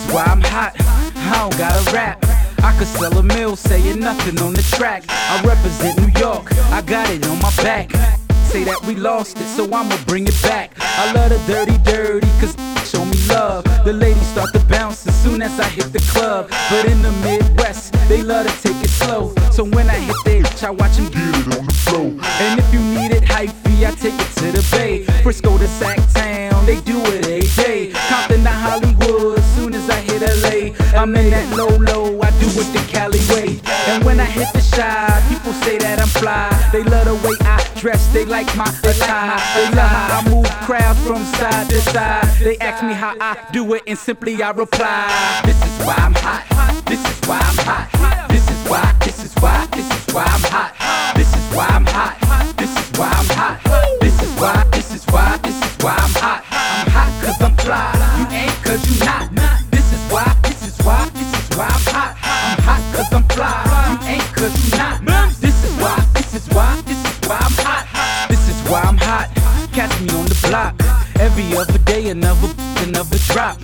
why I'm hot, I don't gotta rap. I could sell a mill, saying nothing on the track. I represent New York, I got it on my back. Say that we lost it, so I'ma bring it back. I love the dirty, cause show me love. The ladies start to bounce as soon as I hit the club. But in the Midwest, they love to take it slow. So when I hit the itch, I watch them get it on the floor. And if you need it hyphy, I take it to the Bay. Frisco to Sacktown, they do it every day. Compton to Hollywood, soon as I hit LA. I'm in that low, I do it the Cali way. And when I hit the Chi, people say that I'm fly. They love the way I dress, they like my attire. They love how I move crowds from side to side. They ask me how I do it, and simply I reply, this is why I'm hot. This is why I'm hot. This is why, this is why, this is why I'm hot. This is why I'm hot. This is why I'm hot. This is why, this is why, this is why I'm hot. I'm hot cause I'm fly. You ain't cause you not. This is why, this is why, this is why I'm hot. I'm hot cause I'm fly. You ain't cause you not. This is why, this is why, this is why I'm hot. This is why I'm hot. Catch me on the block. Every other day another drop.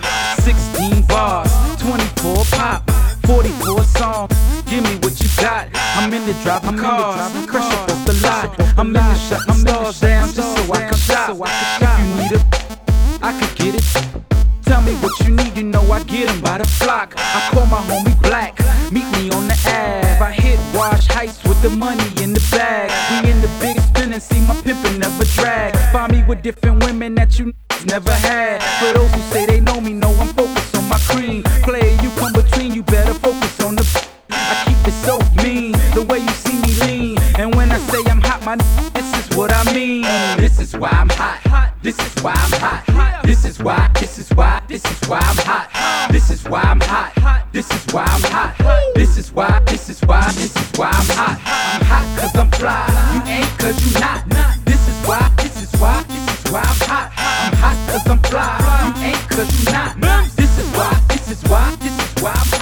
16 bars, 24 pop, 44 songs. Give me what you got. I'm in the driving cars, fresh up off the lot. I'm in the shutting stars down just so I can shop. If you need it, I could get it. Tell me what you need, you know I get 'em by the flock. I call my homie Black, meet me on the Ave. I hit Wash Heights with the money in the bag. We in the big spin and see my pimpin' never drag. Find me with different women that you never had. For those who say they know me, know I'm focused on my cream. Player, you come between, you better focus on the I keep it so mean, the way you see me lean. And when I say I'm hot, my this is what I mean. This is why I'm hot. This is why I'm hot. This is why, this is why, this is why I'm hot. This is why I'm hot. This is why I'm hot. This is why, this is why, this is why I'm hot. I'm hot cause I'm fly. You ain't cause you not. This is why, this is why, this is why I'm hot. I'm hot cause I'm fly. You ain't cause you not. This is why, this is why, this is why I'm hot.